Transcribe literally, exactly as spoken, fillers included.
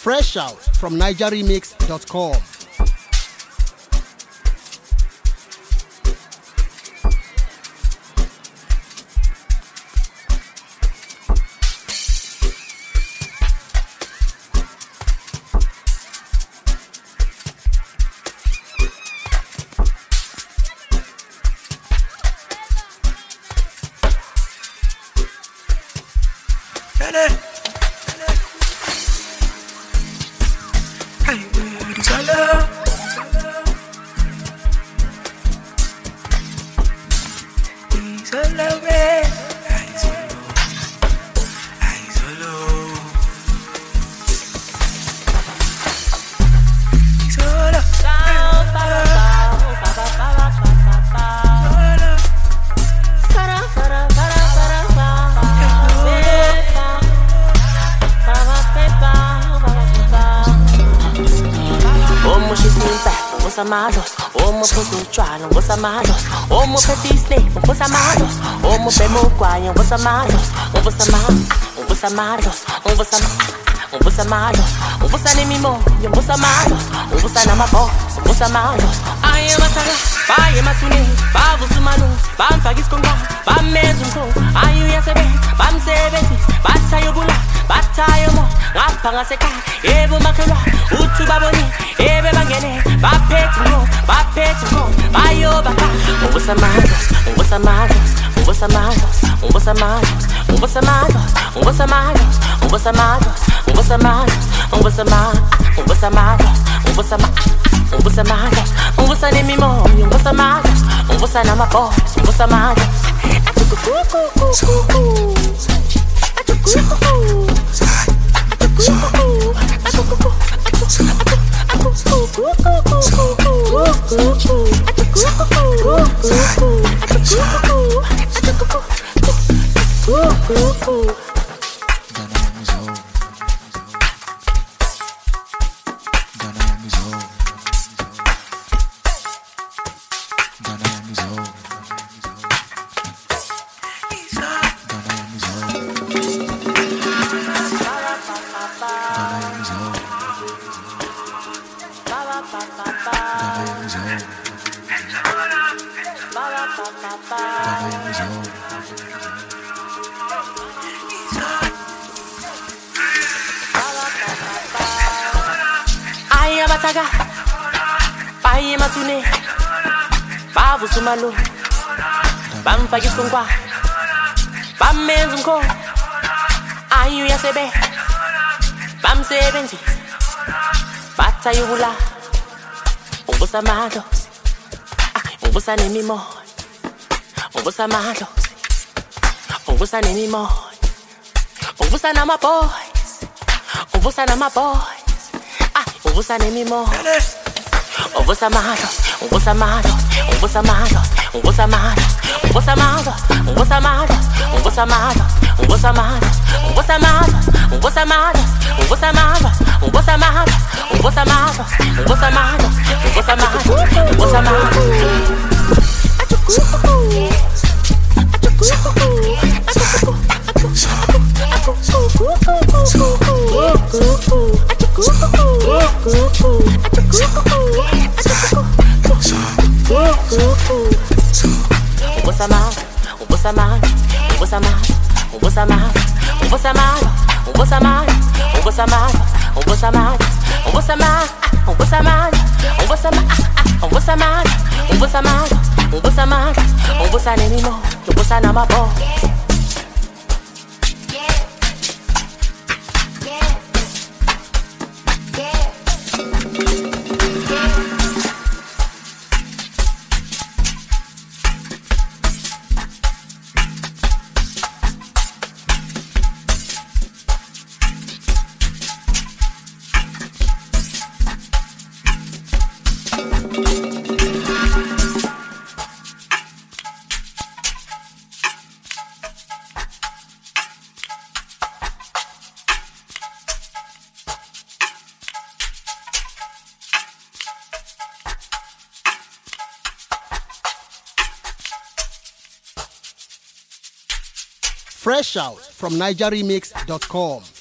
Fresh out from niger remix dot com. Malos, omo pussy trial, what's a malos? Omo petty snake, what's a malos? Omo bemo guayan, what's a malos? What's a malos? What's a malos? What's a what's a malos? What's a nimimo? What's a malos? What's a namabo? What's a malos? I am a taga, I am a tune, Babu Sumanu, Bam Fagis Conga, Bam Mezunko, I am Yasabe, Bam Sebetis, Batayobula, Batayamo, Rapangaseka, Evo Makala, Utu Baboni, Eve Bangene, Bapetumo, Bapetumo, Bayobaka, what's a malos? What's a malos? What's a malos? What's a malos? What's a malos? What's a malos? What's a malos? What's a malos? What's a malos? What's a malos? What's a malos? What's a malos? What's a name more? What's a malos? What's a nama boss? What's a malos? Bataga, Baye Matune, Babu Sumalo, Bam Fagis Conga, Bam Mezunko, Ayu Yasebe, Bam Seventy, Batayula, Obosa Malos, Obosa Nemimo, Obosa Malos, Obosa Nemimo, Obosa Nama Boys, Obosa Nama Boys. Obosa nemimo, obosa malos, obosa malos, obosa malos, obosa malos, obosa malos, obosa malos, obosa malos, obosa malos, obosa malos, obosa malos, obosa malos, obosa malos, obosa malos, obosa malos, obosa malos, obosa malos. What's a malos? What's a malos? What's a malos? What's a malos? What's a malos? What's a malos? What's a malos? What's a malos? What's a malos? What's a malos? What's a malos? What's a malos? What's a malos? What's a malos? What's a nenimo? What's a nama boss? Fresh out from niger remix dot com.